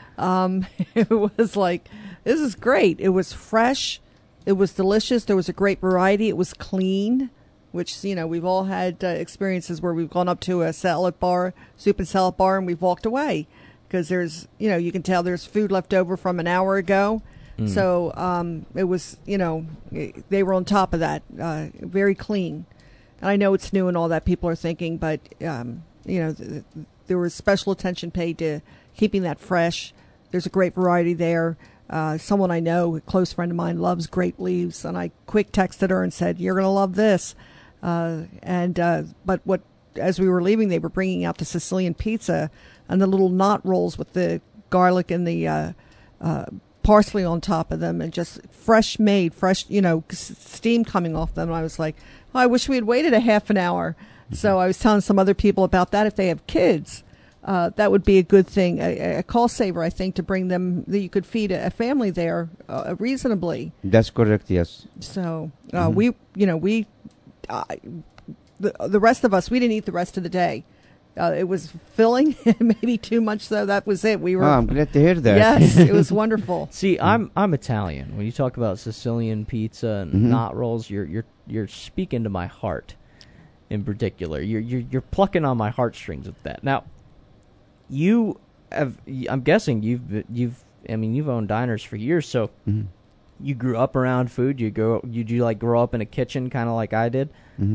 um, it was like this is great. It was fresh, it was delicious. There was a great variety. It was clean, which you know we've all had uh, experiences where we've gone up to a salad bar, soup and salad bar, and we've walked away because there's you know you can tell there's food left over from an hour ago. Mm. So um, it was you know they were on top of that, uh, very clean. And I know it's new and all that people are thinking, but um, you know th- th- there was special attention paid to keeping that fresh. There's a great variety there. Uh, someone I know, a close friend of mine, loves grape leaves, and I quick texted her and said, "You're going to love this." Uh, and uh, but what as we were leaving, they were bringing out the Sicilian pizza and the little knot rolls with the garlic and the uh, uh, parsley on top of them, and just fresh made, fresh, you know, s- steam coming off them. And I was like, oh, I wish we had waited a half an hour. Mm-hmm. So I was telling some other people about that. If they have kids, uh, that would be a good thing, a, a cost saver, I think, to bring them, that you could feed a, a family there uh, reasonably. That's correct, yes. So uh, Mhm. we, you know, we, uh, the, the rest of us, we didn't eat the rest of the day. Uh, it was filling, maybe too much. So that was it. We were. Oh, I'm glad to hear that. Yes, it was wonderful. See, I'm I'm Italian. When you talk about Sicilian pizza and Mhm. knot rolls, you're you're you're speaking to my heart, in particular. You're you're you're plucking on my heartstrings with that. Now, you have. I'm guessing you've you've. I mean, you've owned diners for years, so Mhm. you grew up around food. You go. You do like grow up in a kitchen, kind of like I did. Mm-hmm.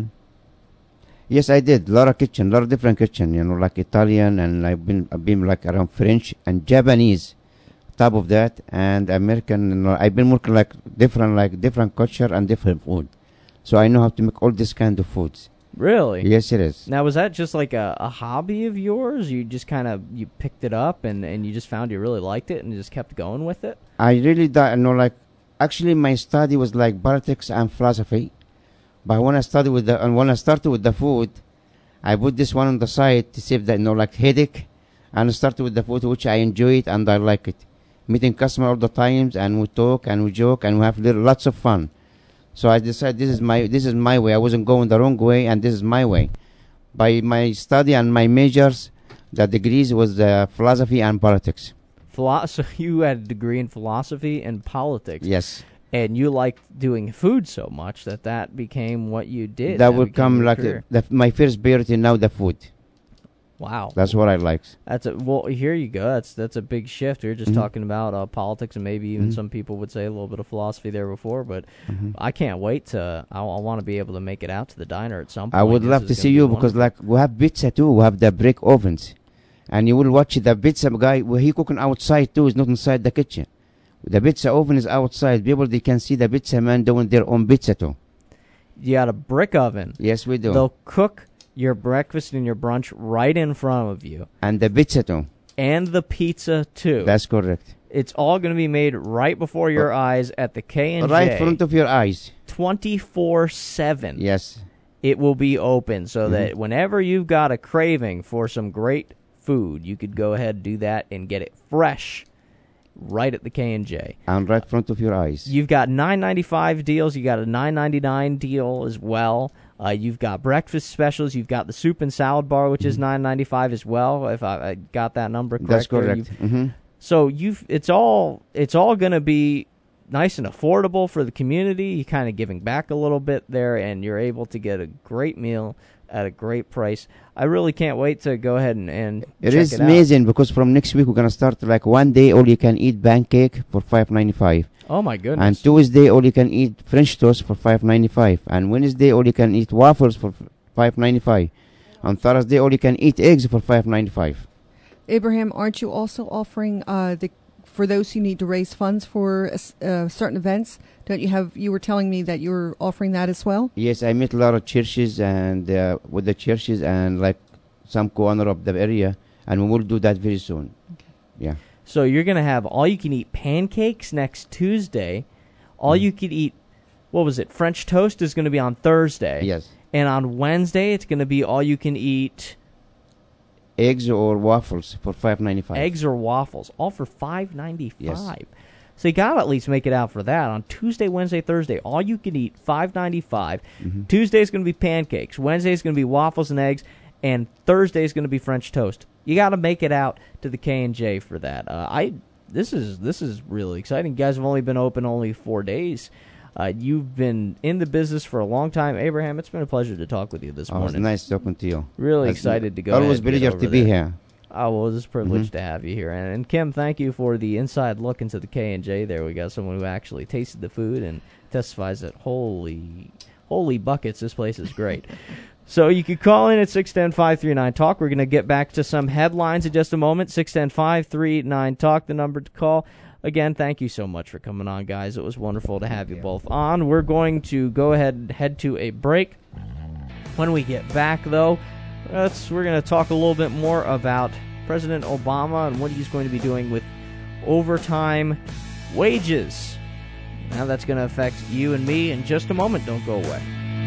Yes, I did. A lot of kitchen, a lot of different kitchen, you know, like Italian, and I've been, I've been like around French and Japanese, top of that, and American. You know, I've been working like different, like different culture and different food. So I know how to make all this kind of foods. Really? Yes, it is. Now, was that just like a, a hobby of yours? You just kind of you picked it up and, and you just found you really liked it and just kept going with it? I really, di- you know, like, actually my study was like politics and philosophy. But when I started with the, and when I started with the food, I put this one on the side to save that, you know, like headache, and I started with the food, which I enjoy it and I like it. Meeting customer all the times, and we talk and we joke and we have little, lots of fun. So I decided this is my this is my way. I wasn't going the wrong way, and this is my way. By my study and my majors, the degrees was uh, philosophy and politics. Philo- so you had a degree in philosophy and politics. Yes. And you liked doing food so much that that became what you did. That would became come your like career. the, the, my first priority now, the food. Wow. That's what I like. That's a well. Here you go. That's that's a big shift. We are just Mhm. talking about uh, politics and maybe even Mhm. some people would say a little bit of philosophy there before. But Mhm. I can't wait to. I, I want to be able to make it out to the diner at some point. I would This love is to gonna see be you because, wonderful. like, we have pizza too. We have the brick ovens, and you will watch the pizza guy. Well, he cooking outside too. It's not inside the kitchen. The pizza oven is outside. People they can see the pizza man doing their own pizza too. You got a brick oven. Yes, we do. They'll cook your breakfast and your brunch right in front of you. And the pizza too. And the pizza too. That's correct. It's all going to be made right before your eyes at the K and J. Right in front of your eyes. twenty-four seven. Yes. It will be open so Mhm. that whenever you've got a craving for some great food, you could go ahead and do that and get it fresh right at the K and J. And right in front of your eyes. You've got nine ninety-five deals. You got a nine ninety-nine deal as well Uh, you've got breakfast specials. You've got the soup and salad bar, which is nine ninety-five as well. If I, I got that number correct. That's there. correct. Mm-hmm. So you've it's all it's all going to be nice and affordable for the community. You're kind of giving back a little bit there, and you're able to get a great meal at a great price. I really can't wait to go ahead and, and it check is it amazing out. Because from next week we're gonna start like one day all you can eat pancake for five ninety-five. Oh my goodness! And Tuesday all you can eat French toast for five ninety-five. And Wednesday all you can eat waffles for five ninety-five. On Thursday all you can eat eggs for five ninety-five. Abraham, aren't you also offering uh, the for those who need to raise funds for uh, certain events? Don't you have? You were telling me that you were offering that as well. Yes, I met a lot of churches and uh, with the churches and like some corner of the area, and we will do that very soon. Okay. Yeah. So you're gonna have all you can eat pancakes next Tuesday. All mm. you can eat, what was it? French toast is gonna be on Thursday. Yes. And on Wednesday it's gonna be all you can eat. Eggs or waffles for five ninety-five. Eggs or waffles, all for five ninety-five. Yes. So you gotta at least make it out for that. On Tuesday, Wednesday, Thursday, all you can eat, five ninety-five. Mm-hmm. Tuesday's gonna be pancakes. Wednesday's gonna be waffles and eggs, and Thursday's gonna be French toast. You gotta make it out to the K and J for that. Uh, I this is this is really exciting. You guys have only been open only four days. Uh, you've been in the business for a long time, Abraham. It's been a pleasure to talk with you this oh, morning. It's nice talking to you. Really That's excited to go. Always a pleasure to be there. here. Oh, well, it's a privilege Mm-hmm. to have you here. And, and Kim, thank you for the inside look into the K and J there. We got someone who actually tasted the food and testifies that holy, holy buckets, this place is great. So you could call in at six one zero, five three nine, talk. We're going to get back to some headlines in just a moment. six one zero, five three nine, talk, the number to call. Again, thank you so much for coming on, guys. It was wonderful to have you both on. We're going to go ahead and head to a break. When we get back, though, That's, we're going to talk a little bit more about President Obama and what he's going to be doing with overtime wages. Now that's going to affect you and me in just a moment. Don't go away.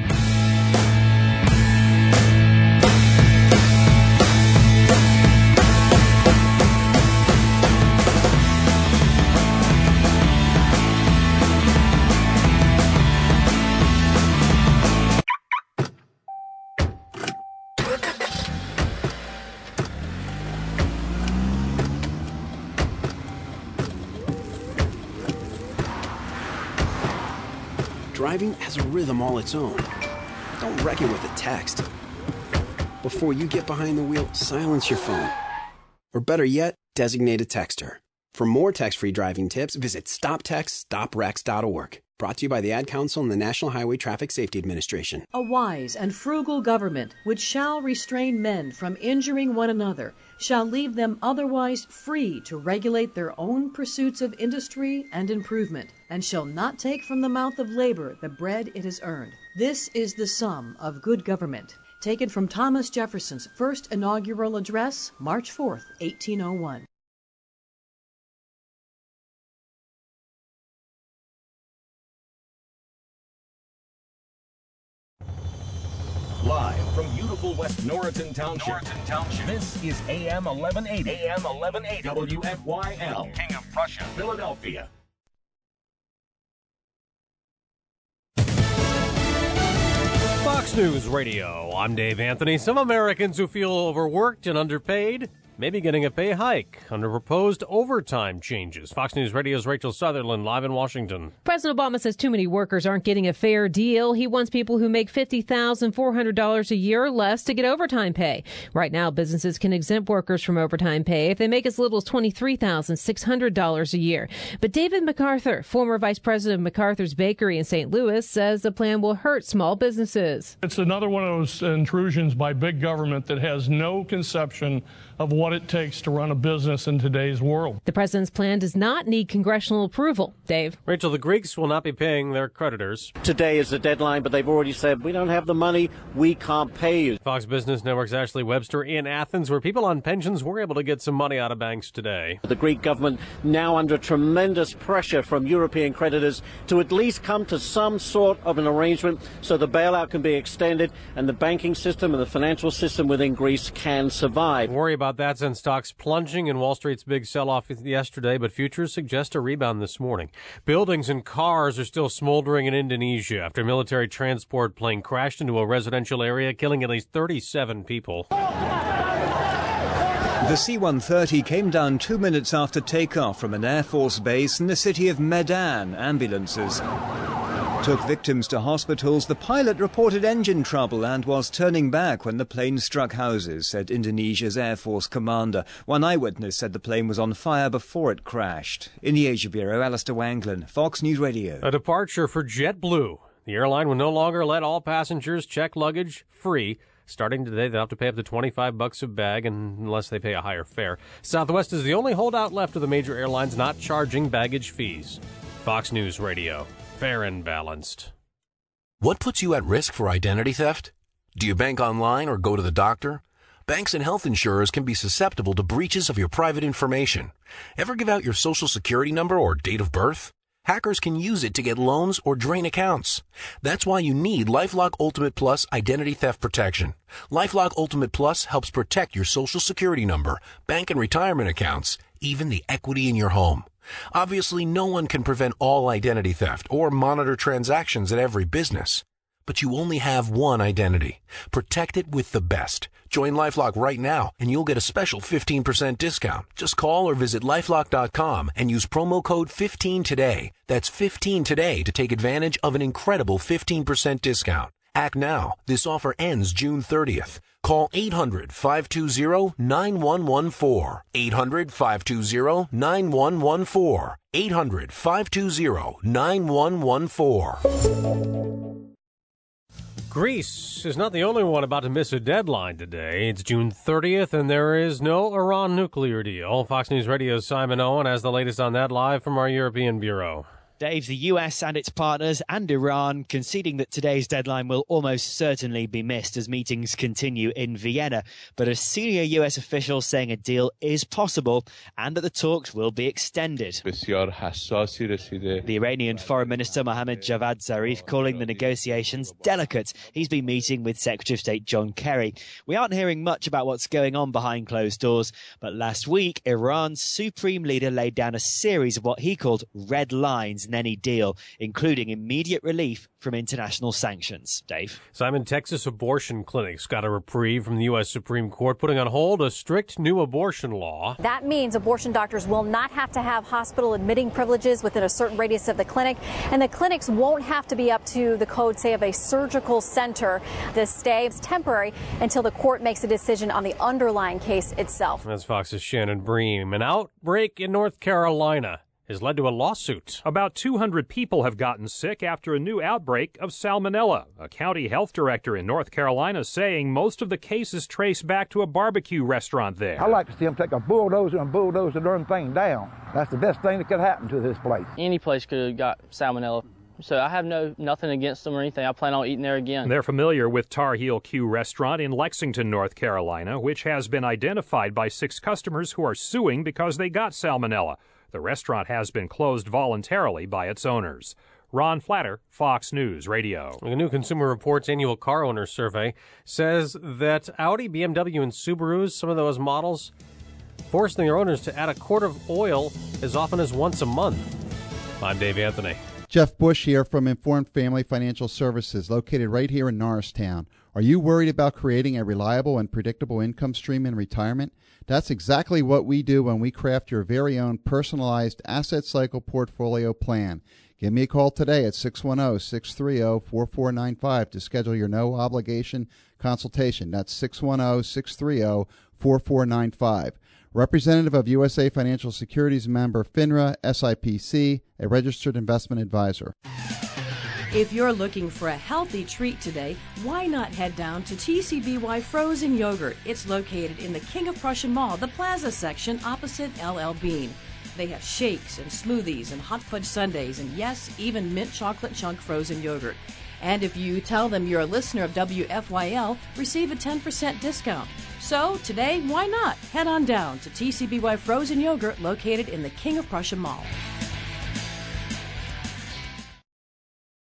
Driving has a rhythm all its own. Don't wreck it with a text. Before you get behind the wheel, silence your phone. Or better yet, designate a texter. For more text-free driving tips, visit stop text stop wrecks dot org. Brought to you by the Ad Council and the National Highway Traffic Safety Administration. A wise and frugal government, which shall restrain men from injuring one another, shall leave them otherwise free to regulate their own pursuits of industry and improvement, and shall not take from the mouth of labor the bread it has earned. This is the sum of good government. Taken from Thomas Jefferson's first inaugural address, March fourth, eighteen oh one. Live from beautiful West Norriton Township. Norriton Township. This is A M eleven eighty. A M eleven eighty. W F Y L. King of Prussia, Philadelphia. Fox News Radio. I'm Dave Anthony. Some Americans who feel overworked and underpaid may be getting a pay hike under proposed overtime changes. Fox News Radio's Rachel Sutherland live in Washington. President Obama says too many workers aren't getting a fair deal. He wants people who make fifty thousand four hundred dollars a year or less to get overtime pay. Right now, businesses can exempt workers from overtime pay if they make as little as twenty-three thousand six hundred dollars a year. But David MacArthur, former vice president of MacArthur's Bakery in Saint Louis, says the plan will hurt small businesses. It's another one of those intrusions by big government that has no conception of what it takes to run a business in today's world. The president's plan does not need congressional approval. Dave? Rachel, the Greeks will not be paying their creditors. Today is the deadline, but they've already said, we don't have the money, we can't pay you. Fox Business Network's Ashley Webster in Athens, where people on pensions were able to get some money out of banks today. The Greek government now under tremendous pressure from European creditors to at least come to some sort of an arrangement so the bailout can be extended and the banking system and the financial system within Greece can survive. Worry about about that since stocks plunging in Wall Street's big sell-off yesterday, but futures suggest a rebound this morning. Buildings and cars are still smoldering in Indonesia after a military transport plane crashed into a residential area, killing at least thirty-seven people. The C one thirty came down two minutes after takeoff from an Air Force base in the city of Medan. Ambulances took victims to hospitals. The pilot reported engine trouble and was turning back when the plane struck houses, said Indonesia's Air Force commander. One eyewitness said the plane was on fire before it crashed. In the Asia Bureau, Alistair Wanglin, Fox News Radio. A departure for JetBlue. The airline will no longer let all passengers check luggage free. Starting today, they'll have to pay up to twenty-five bucks a bag unless they pay a higher fare. Southwest is the only holdout left of the major airlines not charging baggage fees. Fox News Radio. Fair and balanced. What puts you at risk for identity theft? Do you bank online or go to the doctor? Banks and health insurers can be susceptible to breaches of your private information. Ever give out your social security number or date of birth? Hackers can use it to get loans or drain accounts. That's why you need LifeLock Ultimate Plus Identity Theft Protection. LifeLock Ultimate Plus helps protect your social security number, bank and retirement accounts, even the equity in your home. Obviously, no one can prevent all identity theft or monitor transactions at every business. But you only have one identity. Protect it with the best. Join LifeLock right now, and you'll get a special fifteen percent discount. Just call or visit lifelock dot com and use promo code fifteen today. That's fifteen today to take advantage of an incredible fifteen percent discount. Act now. This offer ends June thirtieth. Call eight hundred, five two zero, nine one one four. eight hundred, five two zero, nine one one four. eight hundred, five two zero, nine one one four. Greece is not the only one about to miss a deadline today. It's June thirtieth, and there is no Iran nuclear deal. Fox News Radio's Simon Owen has the latest on that live from our European bureau. Dave, the U S and its partners and Iran conceding that today's deadline will almost certainly be missed as meetings continue in Vienna. But a senior U S official saying a deal is possible and that the talks will be extended. The Iranian Foreign Minister Mohammad Javad Zarif calling the negotiations delicate. He's been meeting with Secretary of State John Kerry. We aren't hearing much about what's going on behind closed doors, but last week Iran's supreme leader laid down a series of what he called red lines in any deal, including immediate relief from international sanctions. Dave? Simon, Texas abortion clinics got a reprieve from the U S Supreme Court, putting on hold a strict new abortion law. That means abortion doctors will not have to have hospital admitting privileges within a certain radius of the clinic, and the clinics won't have to be up to the code, say, of a surgical center. The stay is temporary until the court makes a decision on the underlying case itself. That's Fox's Shannon Bream. An outbreak in North Carolina has led to a lawsuit. About two hundred people have gotten sick after a new outbreak of salmonella. A county health director in North Carolina saying most of the cases trace back to a barbecue restaurant there. I like to see them take a bulldozer and bulldoze the darn thing down. That's the best thing that could happen to this place. Any place could have got salmonella. So I have no nothing against them or anything. I plan on eating there again. They're familiar with Tar Heel Q Restaurant in Lexington, North Carolina, which has been identified by six customers who are suing because they got salmonella. The restaurant has been closed voluntarily by its owners. Ron Flatter, Fox News Radio. A new Consumer Reports annual car owner survey says that Audi, B M W, and Subarus, some of those models, forcing their owners to add a quart of oil as often as once a month. I'm Dave Anthony. Jeff Bush here from Informed Family Financial Services, located right here in Norristown. Are you worried about creating a reliable and predictable income stream in retirement? That's exactly what we do when we craft your very own personalized asset cycle portfolio plan. Give me a call today at six one zero, six three zero, four four nine five to schedule your no-obligation consultation. That's six one zero, six three zero, four four nine five. Representative of U S A Financial Securities member FINRA, S I P C, a registered investment advisor. If you're looking for a healthy treat today, why not head down to T C B Y Frozen Yogurt? It's located in the King of Prussia Mall, the Plaza section opposite L L Bean. They have shakes and smoothies and hot fudge sundaes and, yes, even mint chocolate chunk frozen yogurt. And if you tell them you're a listener of W F Y L, receive a ten percent discount. So today, why not? Head on down to T C B Y Frozen Yogurt located in the King of Prussia Mall.